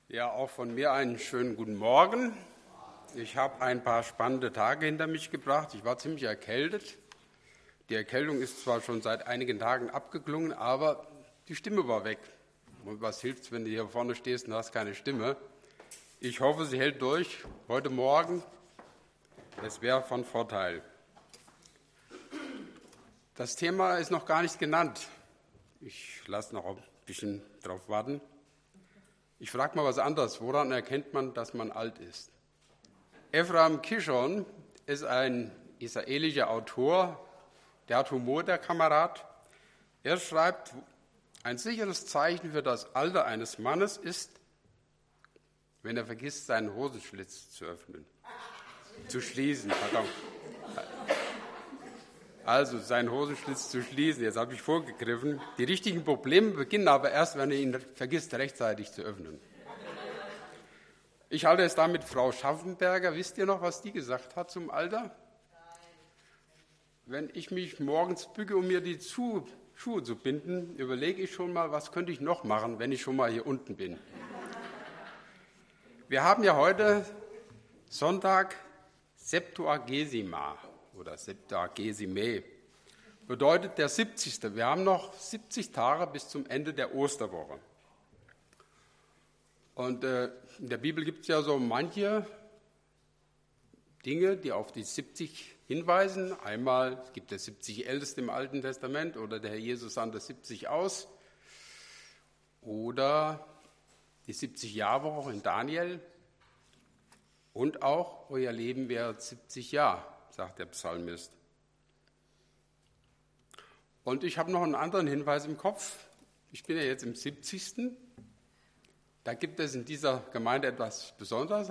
Ja, auch von mir einen schönen guten Morgen. Ich habe ein paar spannende Tage hinter mich gebracht. Ich war ziemlich erkältet. Die Erkältung ist zwar schon seit einigen Tagen abgeklungen, aber die Stimme war weg. Und was hilft's, wenn du hier vorne stehst und hast keine Stimme? Ich hoffe, sie hält durch heute Morgen. Es wäre von Vorteil. Das Thema ist noch gar nicht genannt. Ich lasse noch ein bisschen drauf warten. Ich frage mal was anderes. Woran erkennt man, dass man alt ist? Ephraim Kishon ist ein israelischer Autor, der hat Humor, der Kamerad. Er schreibt, ein sicheres Zeichen für das Alter eines Mannes ist, wenn er vergisst, seinen Hosenschlitz zu schließen. Pardon. Also seinen Hosenschlitz zu schließen, jetzt habe ich vorgegriffen. Die richtigen Probleme beginnen aber erst, wenn er ihn vergisst, rechtzeitig zu öffnen. Ich halte es da mit Frau Schaffenberger. Wisst ihr noch, was die gesagt hat zum Alter? Wenn ich mich morgens bücke, um mir die Schuhe zu binden, überlege ich schon mal, was könnte ich noch machen, wenn ich schon mal hier unten bin. Wir haben ja heute Sonntag Septuagesima oder Septuagesime. Bedeutet der 70. Wir haben noch 70 Tage bis zum Ende der Osterwoche. Und in der Bibel gibt es ja so manche Dinge, die auf die 70 hinweisen. Einmal gibt es 70 Älteste im Alten Testament oder der Herr Jesus sandte 70 aus. Oder die 70-Jahr-Woche in Daniel. Und auch euer Leben währt 70 Jahre, sagt der Psalmist. Und ich habe noch einen anderen Hinweis im Kopf. Ich bin ja jetzt im 70. Da gibt es in dieser Gemeinde etwas Besonderes.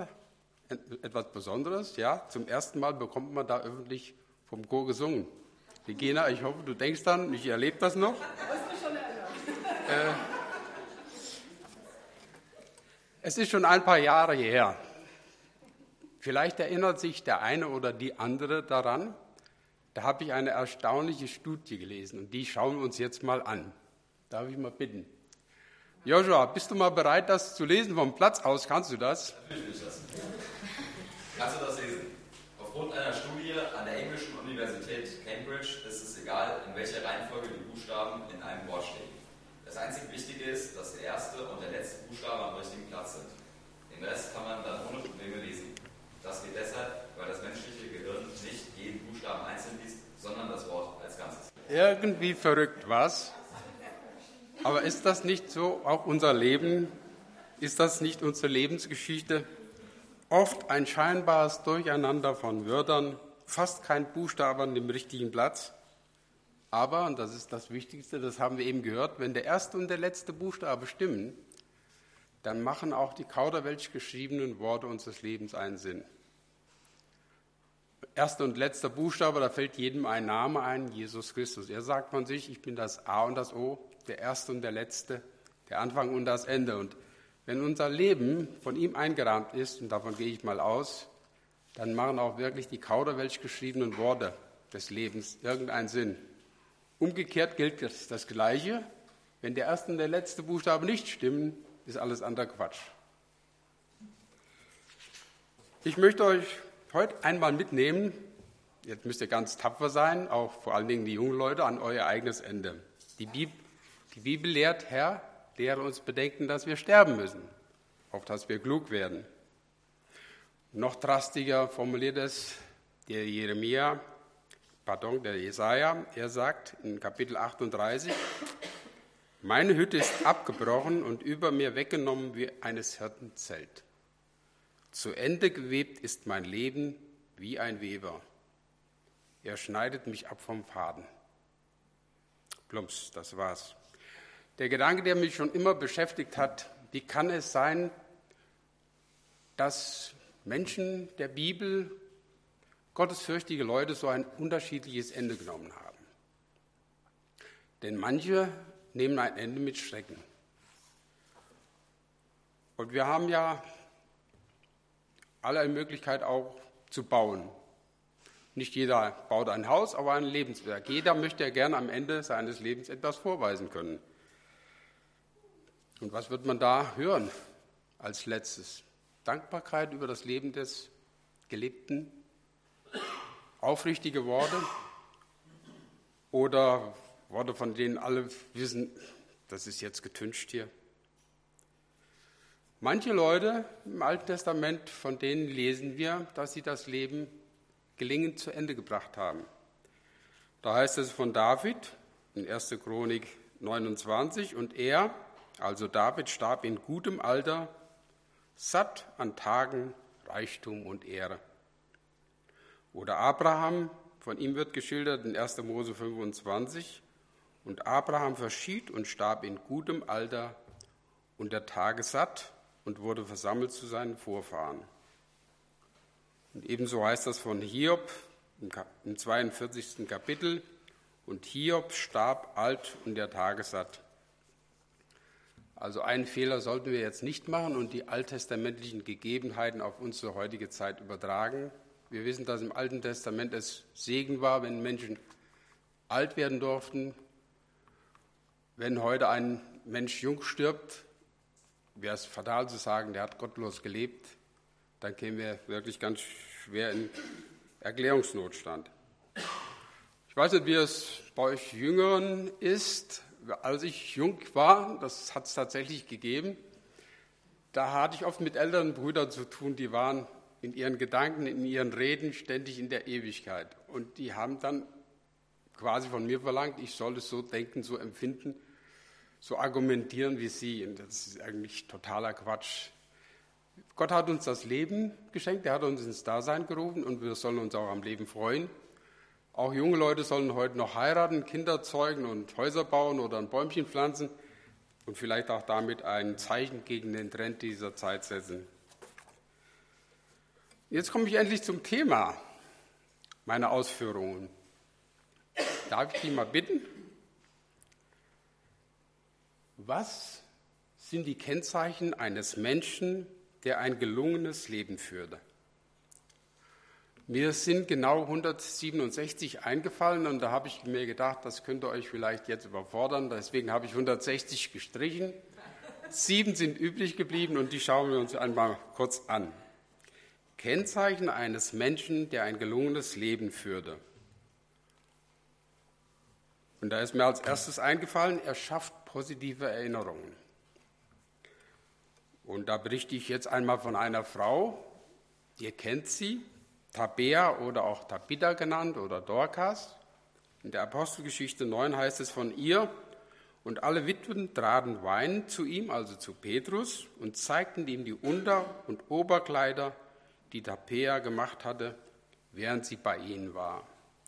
Ja, zum ersten Mal bekommt man da öffentlich vom Chor gesungen. Regina, ich hoffe, du denkst dann, ich erlebe das noch. Es ist schon ein paar Jahre her. Vielleicht erinnert sich der eine oder die andere daran. Da habe ich eine erstaunliche Studie gelesen und die schauen wir uns jetzt mal an. Darf ich mal bitten? Joshua, bist du mal bereit, das zu lesen vom Platz aus? Kannst du das? Natürlich will ich das. Kannst du das lesen? Aufgrund einer Studie an der englischen Universität Cambridge ist es egal, in welcher Reihenfolge die Buchstaben in einem Wort stehen. Das einzig Wichtige ist, dass der erste und der letzte Buchstabe am richtigen Platz sind. Den Rest kann man dann ohne Probleme lesen. Das geht deshalb, weil das menschliche Gehirn nicht jeden Buchstaben einzeln liest, sondern das Wort als Ganzes. Irgendwie verrückt, was? Aber ist das nicht so auch unser Leben? Ist das nicht unsere Lebensgeschichte? Oft ein scheinbares Durcheinander von Wörtern, fast kein Buchstabe an dem richtigen Platz. Aber, und das ist das Wichtigste, das haben wir eben gehört, wenn der erste und der letzte Buchstabe stimmen, dann machen auch die kauderwelsch geschriebenen Worte unseres Lebens einen Sinn. Erster und letzter Buchstabe, da fällt jedem ein Name ein, Jesus Christus. Er sagt von sich, ich bin das A und das O, der Erste und der Letzte, der Anfang und das Ende. Und wenn unser Leben von ihm eingerahmt ist, und davon gehe ich mal aus, dann machen auch wirklich die kauderwelsch geschriebenen Worte des Lebens irgendeinen Sinn. Umgekehrt gilt das Gleiche. Wenn der erste und der letzte Buchstabe nicht stimmen, ist alles andere Quatsch. Ich möchte euch heute einmal mitnehmen, jetzt müsst ihr ganz tapfer sein, auch vor allen Dingen die jungen Leute, an euer eigenes Ende. Die Bibel lehrt, Herr, lehre uns bedenken, dass wir sterben müssen, auf dass wir klug werden. Noch drastischer formuliert es der Jesaja. Er sagt in Kapitel 38, meine Hütte ist abgebrochen und über mir weggenommen wie eines Hirten Zelt. Zu Ende gewebt ist mein Leben wie ein Weber. Er schneidet mich ab vom Faden. Plumps, das war's. Der Gedanke, der mich schon immer beschäftigt hat, wie kann es sein, dass Menschen der Bibel, gottesfürchtige Leute, so ein unterschiedliches Ende genommen haben? Denn manche nehmen ein Ende mit Schrecken. Und wir haben ja alle Möglichkeit auch zu bauen. Nicht jeder baut ein Haus, aber ein Lebenswerk. Jeder möchte ja gerne am Ende seines Lebens etwas vorweisen können. Und was wird man da hören? als letztes. Dankbarkeit über das Leben des Geliebten, aufrichtige Worte oder Worte, von denen alle wissen, das ist jetzt getüncht hier. Manche Leute im Alten Testament, von denen lesen wir, dass sie das Leben gelingend zu Ende gebracht haben. Da heißt es von David in 1. Chronik 29, und er, also David, starb in gutem Alter, satt an Tagen, Reichtum und Ehre. Oder Abraham, von ihm wird geschildert in 1. Mose 25, und Abraham verschied und starb in gutem Alter und der Tage satt und wurde versammelt zu seinen Vorfahren. Und ebenso heißt das von Hiob im 42. Kapitel, und Hiob starb alt und der Tage satt. Also einen Fehler sollten wir jetzt nicht machen und die alttestamentlichen Gegebenheiten auf unsere heutige Zeit übertragen. Wir wissen, dass im Alten Testament es Segen war, wenn Menschen alt werden durften. Wenn heute ein Mensch jung stirbt, wäre es fatal zu sagen, der hat gottlos gelebt, dann kämen wir wirklich ganz schwer in Erklärungsnotstand. Ich weiß nicht, wie es bei euch Jüngeren ist. Als ich jung war, das hat es tatsächlich gegeben, da hatte ich oft mit älteren Brüdern zu tun, die waren in ihren Gedanken, in ihren Reden ständig in der Ewigkeit. Und die haben dann quasi von mir verlangt, ich soll es so denken, so empfinden, so argumentieren wie sie. Und das ist eigentlich totaler Quatsch. Gott hat uns das Leben geschenkt, er hat uns ins Dasein gerufen und wir sollen uns auch am Leben freuen. Auch junge Leute sollen heute noch heiraten, Kinder zeugen und Häuser bauen oder ein Bäumchen pflanzen und vielleicht auch damit ein Zeichen gegen den Trend dieser Zeit setzen. Jetzt komme ich endlich zum Thema meiner Ausführungen. Darf ich dich mal bitten? Was sind die Kennzeichen eines Menschen, der ein gelungenes Leben führte? Mir sind genau 167 eingefallen und da habe ich mir gedacht, das könnte euch vielleicht jetzt überfordern. Deswegen habe ich 160 gestrichen. 7 sind übrig geblieben und die schauen wir uns einmal kurz an. Kennzeichen eines Menschen, der ein gelungenes Leben führte. Und da ist mir als erstes eingefallen, er schafft positive Erinnerungen. Und da berichte ich jetzt einmal von einer Frau, ihr kennt sie, Tabea oder auch Tabitha genannt oder Dorkas. In der Apostelgeschichte 9 heißt es von ihr, und alle Witwen traten weinend zu ihm, also zu Petrus, und zeigten ihm die Unter- und Oberkleider, die Tabea gemacht hatte, während sie bei ihnen war.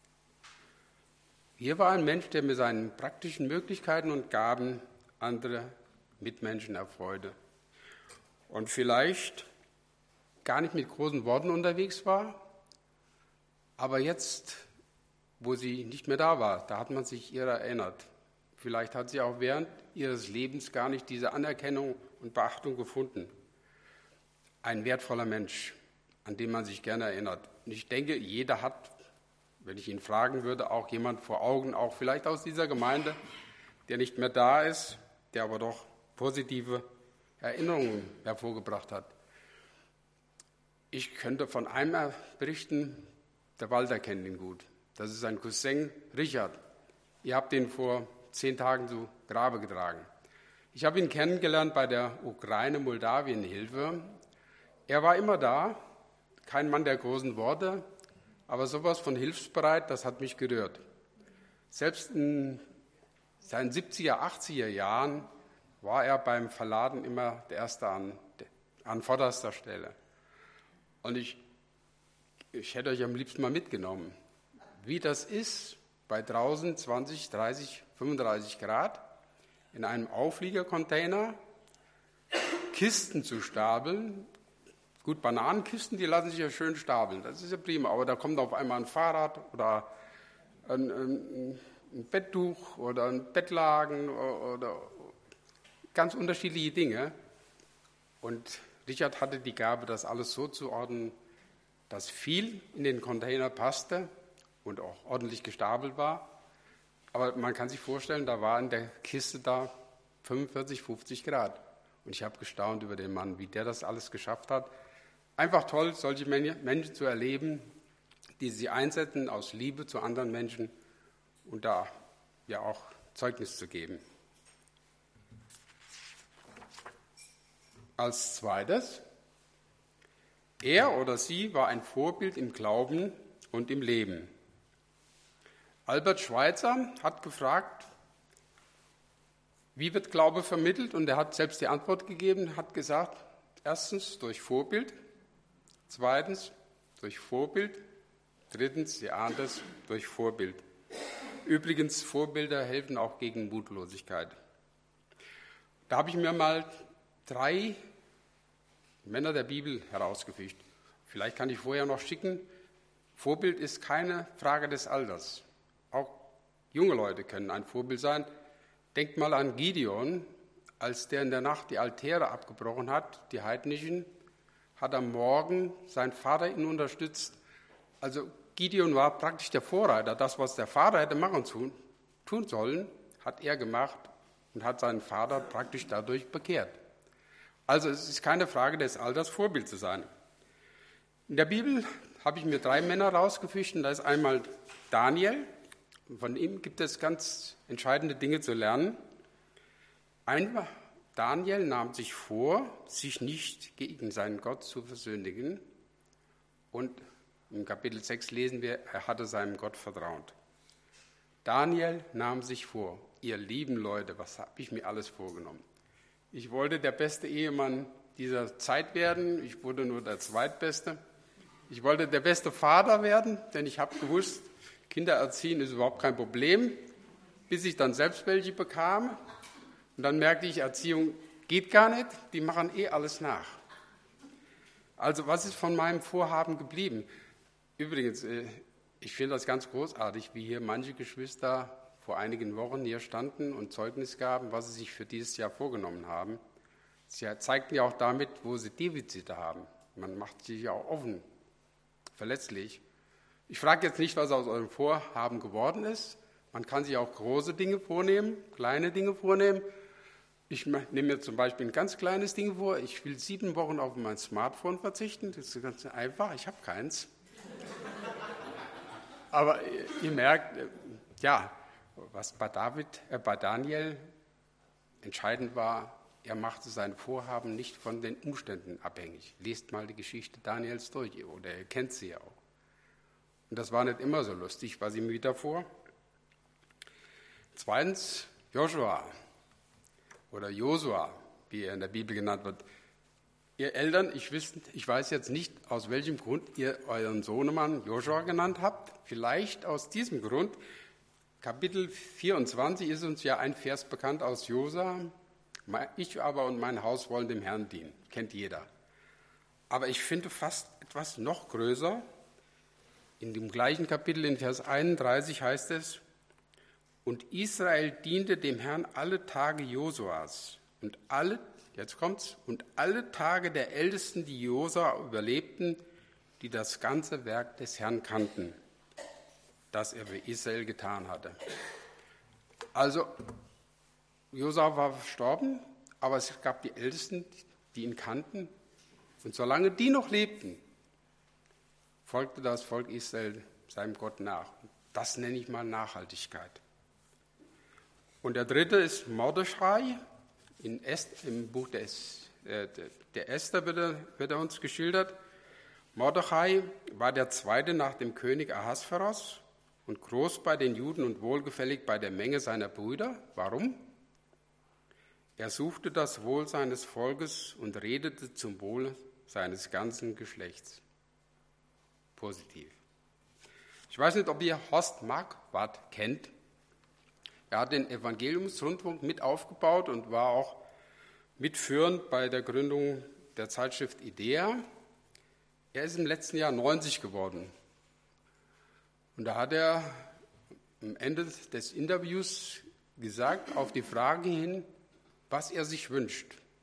Hier war ein Mensch, der mit seinen praktischen Möglichkeiten und Gaben andere Mitmenschen erfreute. Und vielleicht gar nicht mit großen Worten unterwegs war, aber jetzt, wo sie nicht mehr da war, da hat man sich ihrer erinnert. Vielleicht hat sie auch während ihres Lebens gar nicht diese Anerkennung und Beachtung gefunden. Ein wertvoller Mensch, an den man sich gerne erinnert. Und ich denke, jeder hat, wenn ich ihn fragen würde, auch jemand vor Augen, auch vielleicht aus dieser Gemeinde, der nicht mehr da ist, der aber doch positive Erinnerungen hervorgebracht hat. Ich könnte von einem berichten, der Walter kennt ihn gut. Das ist sein Cousin Richard. Ihr habt ihn vor 10 Tagen zu Grabe getragen. Ich habe ihn kennengelernt bei der Ukraine-Moldawien-Hilfe. Er war immer da, kein Mann der großen Worte, aber sowas von hilfsbereit, das hat mich gerührt. Selbst in seinen 70er, 80er Jahren war er beim Verladen immer der Erste an vorderster Stelle. Und ich hätte euch am liebsten mal mitgenommen, wie das ist, bei draußen 20, 30, 35 Grad in einem Aufliegercontainer Kisten zu stapeln. Gut, Bananenkisten, die lassen sich ja schön stapeln, das ist ja prima, aber da kommt auf einmal ein Fahrrad oder ein Betttuch oder ein Bettlaken oder ganz unterschiedliche Dinge. Und Richard hatte die Gabe, das alles so zu ordnen, dass viel in den Container passte und auch ordentlich gestapelt war. Aber man kann sich vorstellen, da war in der Kiste da 45, 50 Grad. Und ich habe gestaunt über den Mann, wie der das alles geschafft hat. Einfach toll, solche Menschen zu erleben, die sich einsetzen aus Liebe zu anderen Menschen und da ja auch Zeugnis zu geben. Als zweites, er oder sie war ein Vorbild im Glauben und im Leben. Albert Schweitzer hat gefragt, wie wird Glaube vermittelt? Und er hat selbst die Antwort gegeben, hat gesagt, erstens durch Vorbild, zweitens durch Vorbild, drittens, ihr ahnt es, durch Vorbild. Übrigens, Vorbilder helfen auch gegen Mutlosigkeit. Da habe ich mir mal 3 Männer der Bibel herausgefischt. Vielleicht kann ich vorher noch schicken. Vorbild ist keine Frage des Alters. Auch junge Leute können ein Vorbild sein. Denkt mal an Gideon, als der in der Nacht die Altäre abgebrochen hat, die heidnischen, hat am Morgen sein Vater ihn unterstützt. Also Gideon war praktisch der Vorreiter. Das, was der Vater hätte tun sollen, hat er gemacht und hat seinen Vater praktisch dadurch bekehrt. Also es ist keine Frage des Alters, Vorbild zu sein. In der Bibel habe ich mir 3 Männer rausgefischt. Da ist einmal Daniel. Von ihm gibt es ganz entscheidende Dinge zu lernen. Einmal, Daniel nahm sich vor, sich nicht gegen seinen Gott zu versündigen. Und im Kapitel 6 lesen wir, er hatte seinem Gott vertraut. Daniel nahm sich vor, ihr lieben Leute, was habe ich mir alles vorgenommen? Ich wollte der beste Ehemann dieser Zeit werden, ich wurde nur der Zweitbeste. Ich wollte der beste Vater werden, denn ich habe gewusst, Kinder erziehen ist überhaupt kein Problem, bis ich dann selbst welche bekam. Und dann merkte ich, Erziehung geht gar nicht, die machen alles nach. Also was ist von meinem Vorhaben geblieben? Übrigens, ich finde das ganz großartig, wie hier manche Geschwister vor einigen Wochen hier standen und Zeugnis gaben, was sie sich für dieses Jahr vorgenommen haben. Sie zeigten ja auch damit, wo sie Defizite haben. Man macht sich ja auch offen, verletzlich. Ich frage jetzt nicht, was aus eurem Vorhaben geworden ist. Man kann sich auch große Dinge vornehmen, kleine Dinge vornehmen. Ich nehme mir zum Beispiel ein ganz kleines Ding vor. Ich will 7 Wochen auf mein Smartphone verzichten. Das ist ganz einfach, ich habe keins. Aber ihr merkt, ja, was bei Daniel entscheidend war, er machte sein Vorhaben nicht von den Umständen abhängig. Lest mal die Geschichte Daniels durch, oder ihr kennt sie ja auch. Und das war nicht immer so lustig, was ihm wieder vor. Zweitens, Joshua oder Josua, wie er in der Bibel genannt wird. Ihr Eltern, ich weiß jetzt nicht, aus welchem Grund ihr euren Sohnemann Joshua genannt habt. Vielleicht aus diesem Grund. Kapitel 24 ist uns ja ein Vers bekannt aus Josua. Ich aber und mein Haus wollen dem Herrn dienen. Kennt jeder. Aber ich finde fast etwas noch größer. In dem gleichen Kapitel in Vers 31 heißt es, und Israel diente dem Herrn alle Tage Josuas und alle Tage der Ältesten, die Josua überlebten, die das ganze Werk des Herrn kannten, das er für Israel getan hatte. Also Josua war verstorben, aber es gab die Ältesten, die ihn kannten. Und solange die noch lebten, folgte das Volk Israel seinem Gott nach. Das nenne ich mal Nachhaltigkeit. Und der dritte ist Mordechai. Im Buch der Esther wird er uns geschildert. Mordechai war der zweite nach dem König Ahasveros und groß bei den Juden und wohlgefällig bei der Menge seiner Brüder. Warum? Er suchte das Wohl seines Volkes und redete zum Wohl seines ganzen Geschlechts. Positiv. Ich weiß nicht, ob ihr Horst Marquardt kennt. Er hat den Evangeliumsrundfunk mit aufgebaut und war auch mitführend bei der Gründung der Zeitschrift Idea. Er ist im letzten Jahr 90 geworden. Und da hat er am Ende des Interviews gesagt, auf die Frage hin, was er sich wünscht.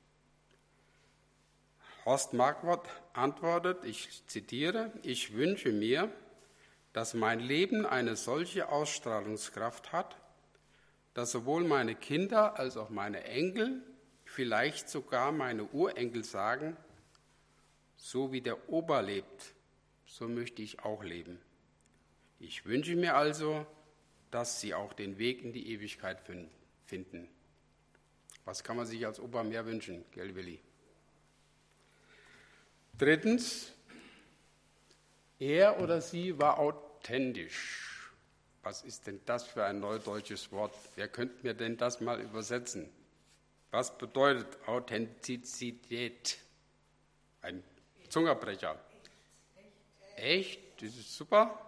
Horst Marquardt antwortet, ich zitiere, ich wünsche mir, dass mein Leben eine solche Ausstrahlungskraft hat, dass sowohl meine Kinder als auch meine Enkel vielleicht sogar meine Urenkel sagen, so wie der Opa lebt, so möchte ich auch leben. Ich wünsche mir also, dass sie auch den Weg in die Ewigkeit finden. Was kann man sich als Opa mehr wünschen, gell, Willi? Drittens, er oder sie war authentisch. Was ist denn das für ein neudeutsches Wort? Wer könnte mir denn das mal übersetzen? Was bedeutet Authentizität? Ein Zungenbrecher. Echt? Das ist super.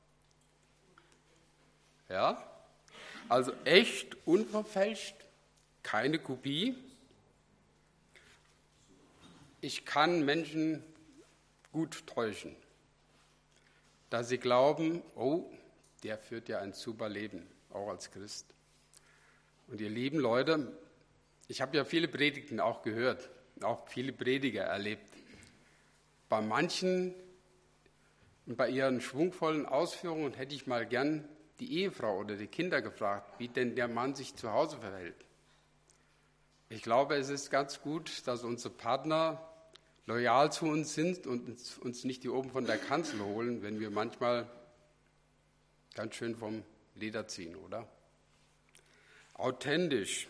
Ja, also echt, unverfälscht, keine Kopie. Ich kann Menschen gut täuschen, da sie glauben, oh, der führt ja ein super Leben, auch als Christ. Und ihr lieben Leute, ich habe ja viele Predigten auch gehört, auch viele Prediger erlebt. Bei manchen und bei ihren schwungvollen Ausführungen hätte ich mal gern die Ehefrau oder die Kinder gefragt, wie denn der Mann sich zu Hause verhält. Ich glaube, es ist ganz gut, dass unsere Partner loyal zu uns sind und uns nicht die oben von der Kanzel holen, wenn wir manchmal ganz schön vom Leder ziehen, oder? Authentisch.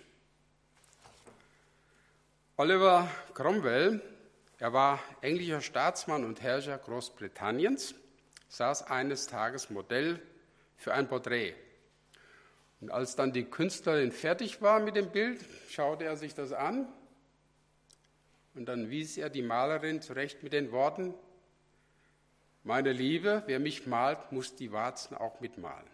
Oliver Cromwell, er war englischer Staatsmann und Herrscher Großbritanniens, saß eines Tages Modell für ein Porträt. Und als dann die Künstlerin fertig war mit dem Bild, schaute er sich das an und dann wies er die Malerin zurecht mit den Worten: Meine Liebe, wer mich malt, muss die Warzen auch mitmalen.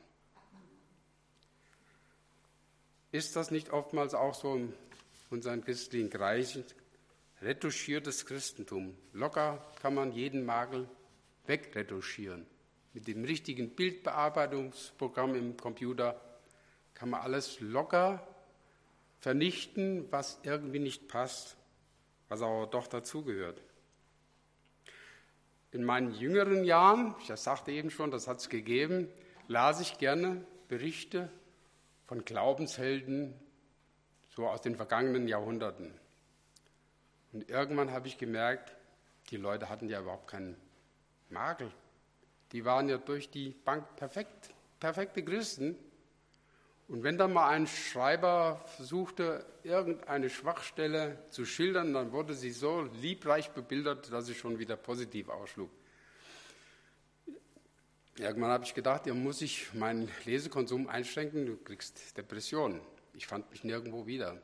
Ist das nicht oftmals auch so in unseren christlichen Kreisen? Retuschiertes Christentum. Locker kann man jeden Makel wegretuschieren. Mit dem richtigen Bildbearbeitungsprogramm im Computer kann man alles locker vernichten, was irgendwie nicht passt, was aber doch dazugehört. In meinen jüngeren Jahren, ich sagte eben schon, das hat es gegeben, las ich gerne Berichte von Glaubenshelden so aus den vergangenen Jahrhunderten. Und irgendwann habe ich gemerkt, die Leute hatten ja überhaupt keinen Makel. Die waren ja durch die Bank perfekte Christen. Und wenn dann mal ein Schreiber versuchte, irgendeine Schwachstelle zu schildern, dann wurde sie so liebreich bebildert, dass sie schon wieder positiv ausschlug. Irgendwann habe ich gedacht, ja, muss ich meinen Lesekonsum einschränken, du kriegst Depressionen. Ich fand mich nirgendwo wieder.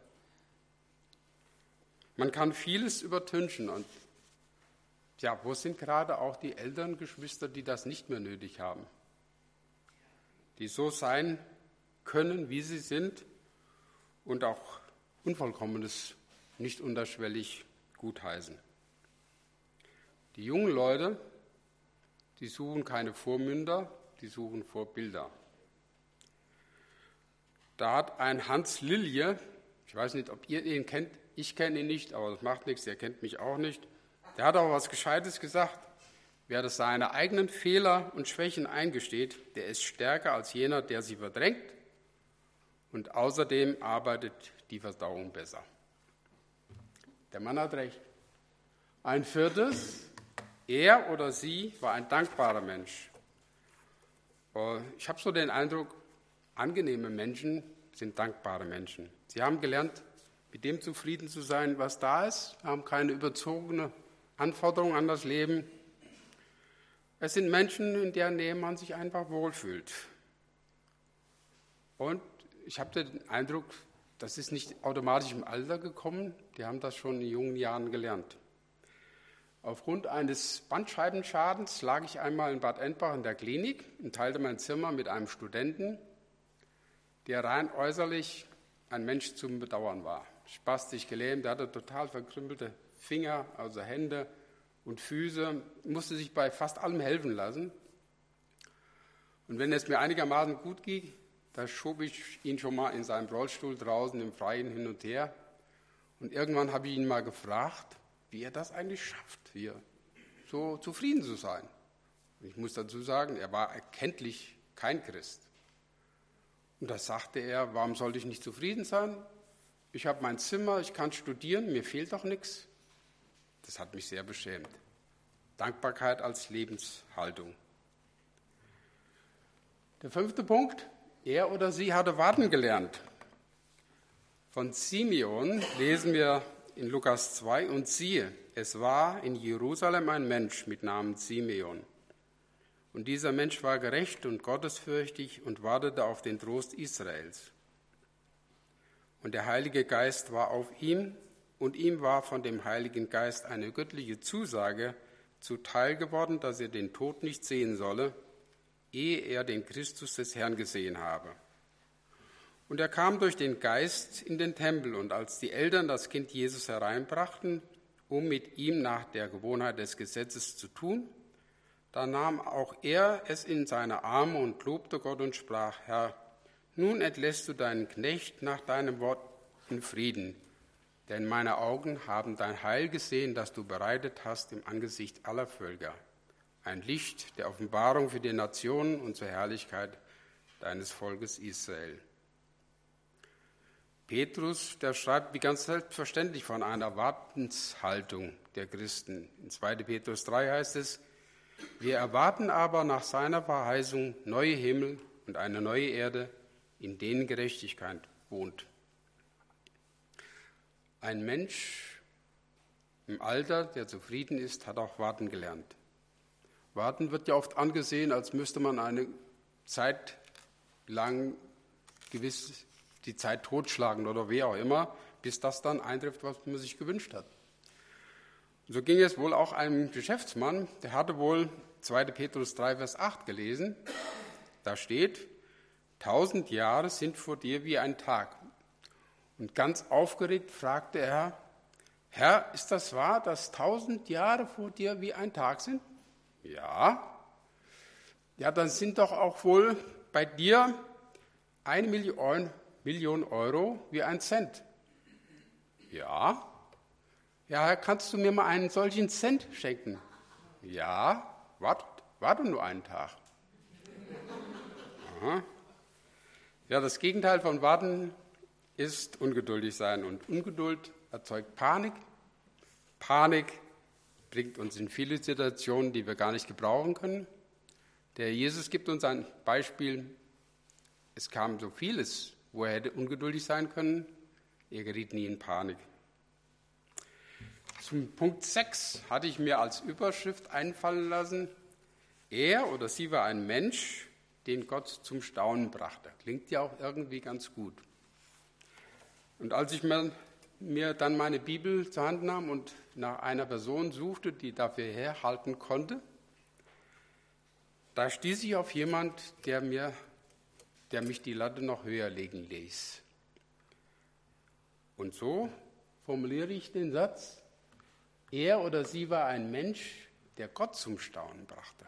Man kann vieles übertünchen und ja, wo sind gerade auch die älteren Geschwister, die das nicht mehr nötig haben? Die so sein können, wie sie sind und auch Unvollkommenes nicht unterschwellig gutheißen. Die jungen Leute, die suchen keine Vormünder, die suchen Vorbilder. Da hat ein Hans Lilje, ich weiß nicht, ob ihr ihn kennt, ich kenne ihn nicht, aber das macht nichts, er kennt mich auch nicht. Der hat auch was Gescheites gesagt. Wer das seine eigenen Fehler und Schwächen eingesteht, der ist stärker als jener, der sie verdrängt. Und außerdem arbeitet die Verdauung besser. Der Mann hat recht. Ein viertes, er oder sie war ein dankbarer Mensch. Ich habe so den Eindruck, angenehme Menschen sind dankbare Menschen. Sie haben gelernt, mit dem zufrieden zu sein, was da ist, haben keine überzogene Anforderungen an das Leben. Es sind Menschen, in deren Nähe man sich einfach wohlfühlt. Und ich habe den Eindruck, das ist nicht automatisch im Alter gekommen, die haben das schon in jungen Jahren gelernt. Aufgrund eines Bandscheibenschadens lag ich einmal in Bad Endbach in der Klinik und teilte mein Zimmer mit einem Studenten, der rein äußerlich ein Mensch zum Bedauern war. Spastisch gelähmt, der hatte total verkrümpelte Finger, also Hände und Füße, musste sich bei fast allem helfen lassen. Und wenn es mir einigermaßen gut ging, da schob ich ihn schon mal in seinem Rollstuhl draußen im Freien hin und her. Und irgendwann habe ich ihn mal gefragt, wie er das eigentlich schafft, hier so zufrieden zu sein. Und ich muss dazu sagen, er war erkenntlich kein Christ. Und da sagte er, warum sollte ich nicht zufrieden sein? ich habe mein Zimmer, ich kann studieren, mir fehlt doch nichts. Das hat mich sehr beschämt. Dankbarkeit als Lebenshaltung. Der 5. Punkt, er oder sie hatte warten gelernt. Von Simeon lesen wir in Lukas 2, und siehe, es war in Jerusalem ein Mensch mit Namen Simeon. Und dieser Mensch war gerecht und gottesfürchtig und wartete auf den Trost Israels. Und der Heilige Geist war auf ihm, und ihm war von dem Heiligen Geist eine göttliche Zusage zuteil geworden, dass er den Tod nicht sehen solle, ehe er den Christus des Herrn gesehen habe. Und er kam durch den Geist in den Tempel, und als die Eltern das Kind Jesus hereinbrachten, um mit ihm nach der Gewohnheit des Gesetzes zu tun, da nahm auch er es in seine Arme und lobte Gott und sprach: Herr, nun entlässt du deinen Knecht nach deinem Wort in Frieden, denn meine Augen haben dein Heil gesehen, das du bereitet hast im Angesicht aller Völker, ein Licht der Offenbarung für die Nationen und zur Herrlichkeit deines Volkes Israel. Petrus, der schreibt wie ganz selbstverständlich von einer Wartenshaltung der Christen. In 2. Petrus 3 heißt es: Wir erwarten aber nach seiner Verheißung neue Himmel und eine neue Erde, in denen Gerechtigkeit wohnt. Ein Mensch im Alter, der zufrieden ist, hat auch warten gelernt. Warten wird ja oft angesehen, als müsste man eine Zeit lang gewiss die Zeit totschlagen oder wie auch immer, bis das dann eintrifft, was man sich gewünscht hat. So ging es wohl auch einem Geschäftsmann, der hatte wohl 2. Petrus 3, Vers 8 gelesen. Da steht: 1000 Jahre sind vor dir wie ein Tag. Und ganz aufgeregt fragte er: Herr, ist das wahr, dass 1000 Jahre vor dir wie ein Tag sind? Ja. Ja, dann sind doch auch wohl bei dir 1 Million Euro wie ein Cent. Ja. Ja, Herr, kannst du mir mal einen solchen Cent schenken? Ja, warte nur einen Tag. Aha. Ja, das Gegenteil von warten ist ungeduldig sein, und Ungeduld erzeugt Panik. Panik bringt uns in viele Situationen, die wir gar nicht gebrauchen können. Der Jesus gibt uns ein Beispiel. Es kam so vieles, wo er hätte ungeduldig sein können. Er geriet nie in Panik. Zum Punkt 6 hatte ich mir als Überschrift einfallen lassen: Er oder sie war ein Mensch, den Gott zum Staunen brachte. Klingt ja auch irgendwie ganz gut. Und als ich mir dann meine Bibel zur Hand nahm und nach einer Person suchte, die dafür herhalten konnte, da stieß ich auf jemand, der mich die Latte noch höher legen ließ. Und so formuliere ich den Satz: Er oder sie war ein Mensch, der Gott zum Staunen brachte.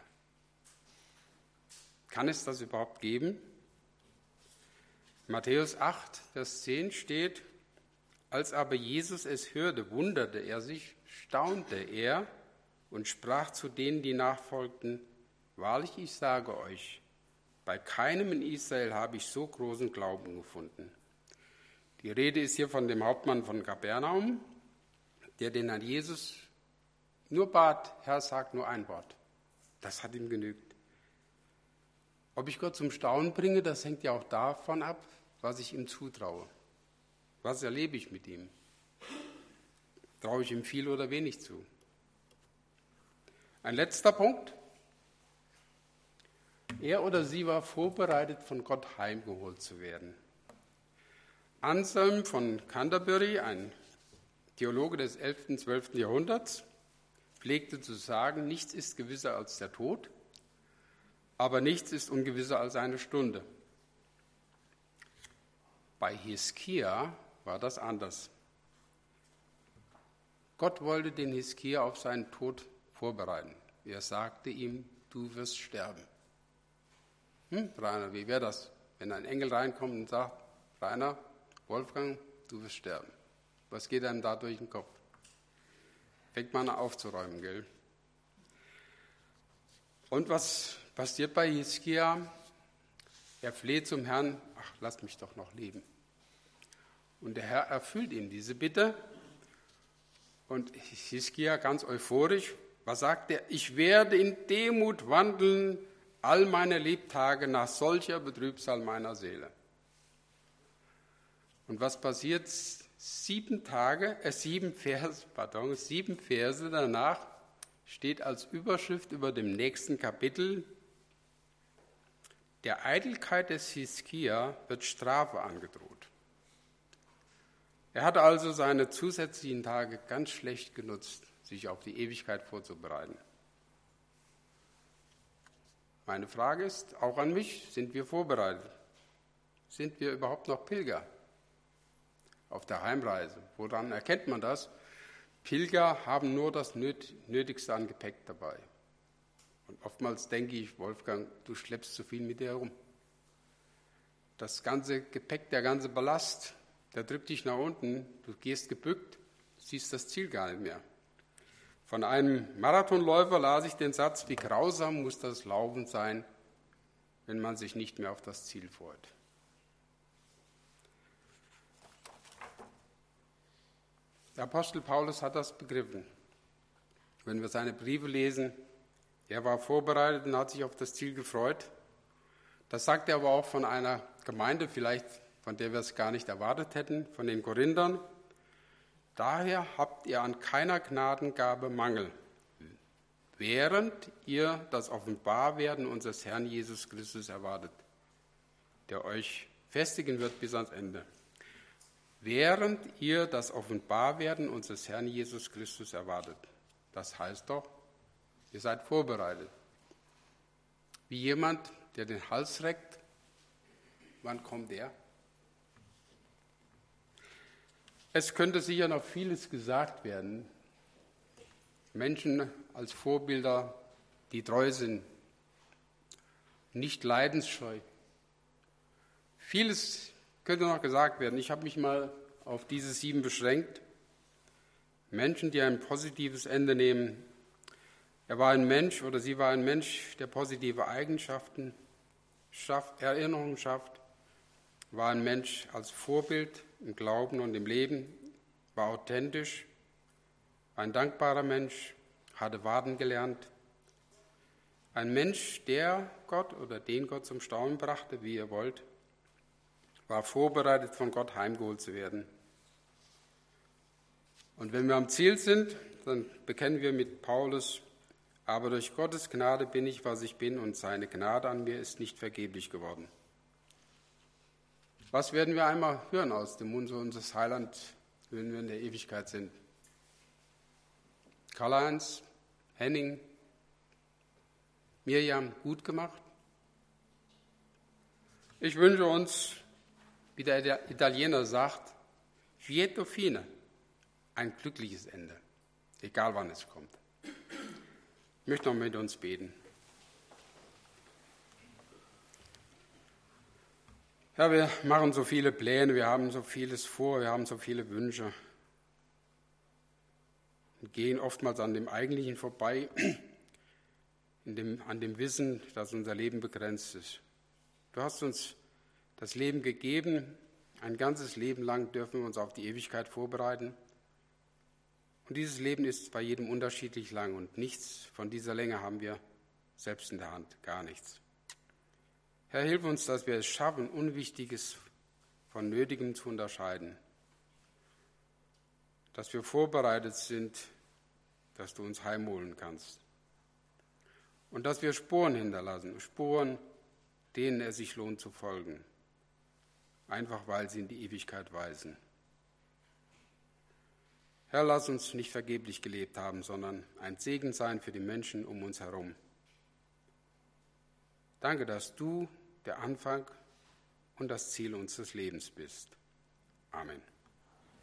Kann es das überhaupt geben? Matthäus 8, Vers 10 steht: Als aber Jesus es hörte, wunderte er sich, staunte er und sprach zu denen, die nachfolgten: Wahrlich, ich sage euch, bei keinem in Israel habe ich so großen Glauben gefunden. Die Rede ist hier von dem Hauptmann von Kapernaum, der den Herrn Jesus nur bat: Herr, sag nur ein Wort. Das hat ihm genügt. Ob ich Gott zum Staunen bringe, das hängt ja auch davon ab, was ich ihm zutraue. Was erlebe ich mit ihm? Traue ich ihm viel oder wenig zu? Ein letzter Punkt. Er oder sie war vorbereitet, von Gott heimgeholt zu werden. Anselm von Canterbury, ein Theologe des 11. und 12. Jahrhunderts, pflegte zu sagen: Nichts ist gewisser als der Tod, aber nichts ist ungewisser als eine Stunde. Bei Hiskia war das anders. Gott wollte den Hiskia auf seinen Tod vorbereiten. Er sagte ihm: Du wirst sterben. Rainer, wie wäre das, wenn ein Engel reinkommt und sagt: Rainer, Wolfgang, du wirst sterben? Was geht einem da durch den Kopf? Fängt man an aufzuräumen, gell? Und was passiert bei Hiskia? Er fleht zum Herrn: Ach, lass mich doch noch leben. Und der Herr erfüllt ihm diese Bitte. Und Hiskia ganz euphorisch, was sagt er? Ich werde in Demut wandeln all meine Lebtage nach solcher Betrübsal meiner Seele. Und was passiert? 7 Verse danach steht als Überschrift über dem nächsten Kapitel: Der Eitelkeit des Hiskia wird Strafe angedroht. Er hatte also seine zusätzlichen Tage ganz schlecht genutzt, sich auf die Ewigkeit vorzubereiten. Meine Frage ist auch an mich: Sind wir vorbereitet? Sind wir überhaupt noch Pilger auf der Heimreise? Woran erkennt man das? Pilger haben nur das Nötigste an Gepäck dabei. Und oftmals denke ich, Wolfgang, du schleppst zu viel mit dir herum. Das ganze Gepäck, der ganze Ballast, der drückt dich nach unten, du gehst gebückt, siehst das Ziel gar nicht mehr. Von einem Marathonläufer las ich den Satz: Wie grausam muss das Laufen sein, wenn man sich nicht mehr auf das Ziel freut. Der Apostel Paulus hat das begriffen. Wenn wir seine Briefe lesen, er war vorbereitet und hat sich auf das Ziel gefreut. Das sagt er aber auch von einer Gemeinde, vielleicht von der wir es gar nicht erwartet hätten, von den Korinthern. Daher habt ihr an keiner Gnadengabe Mangel, während ihr das Offenbarwerden unseres Herrn Jesus Christus erwartet, der euch festigen wird bis ans Ende. Während ihr das Offenbarwerden unseres Herrn Jesus Christus erwartet. Das heißt doch, ihr seid vorbereitet. Wie jemand, der den Hals reckt, wann kommt er? Es könnte sicher noch vieles gesagt werden. Menschen als Vorbilder, die treu sind, nicht leidensscheu. Vieles könnte noch gesagt werden. Ich habe mich mal auf diese 7 beschränkt. Menschen, die ein positives Ende nehmen. Er war ein Mensch oder sie war ein Mensch, der positive Eigenschaften schafft, Erinnerungen schafft, war ein Mensch als Vorbild im Glauben und im Leben, war authentisch, war ein dankbarer Mensch, hatte warten gelernt. Ein Mensch, der Gott oder den Gott zum Staunen brachte, wie ihr wollt, war vorbereitet, von Gott heimgeholt zu werden. Und wenn wir am Ziel sind, dann bekennen wir mit Paulus: Aber durch Gottes Gnade bin ich, was ich bin, und seine Gnade an mir ist nicht vergeblich geworden. Was werden wir einmal hören aus dem Mund unseres Heilands, wenn wir in der Ewigkeit sind? Karl-Heinz, Henning, Mirjam, gut gemacht? Ich wünsche uns, wie der Italiener sagt, lieto fine, ein glückliches Ende, egal wann es kommt. Ich möchte noch mit uns beten. Ja, wir machen so viele Pläne, wir haben so vieles vor, wir haben so viele Wünsche und gehen oftmals an dem Eigentlichen vorbei, an dem Wissen, dass unser Leben begrenzt ist. Du hast uns das Leben gegeben, ein ganzes Leben lang dürfen wir uns auf die Ewigkeit vorbereiten. Und dieses Leben ist bei jedem unterschiedlich lang und nichts von dieser Länge haben wir selbst in der Hand, gar nichts. Herr, hilf uns, dass wir es schaffen, Unwichtiges von Nötigem zu unterscheiden. Dass wir vorbereitet sind, dass du uns heimholen kannst. Und dass wir Spuren hinterlassen, Spuren, denen es sich lohnt zu folgen. Einfach weil sie in die Ewigkeit weisen. Herr, lass uns nicht vergeblich gelebt haben, sondern ein Segen sein für die Menschen um uns herum. Danke, dass du der Anfang und das Ziel unseres Lebens bist. Amen.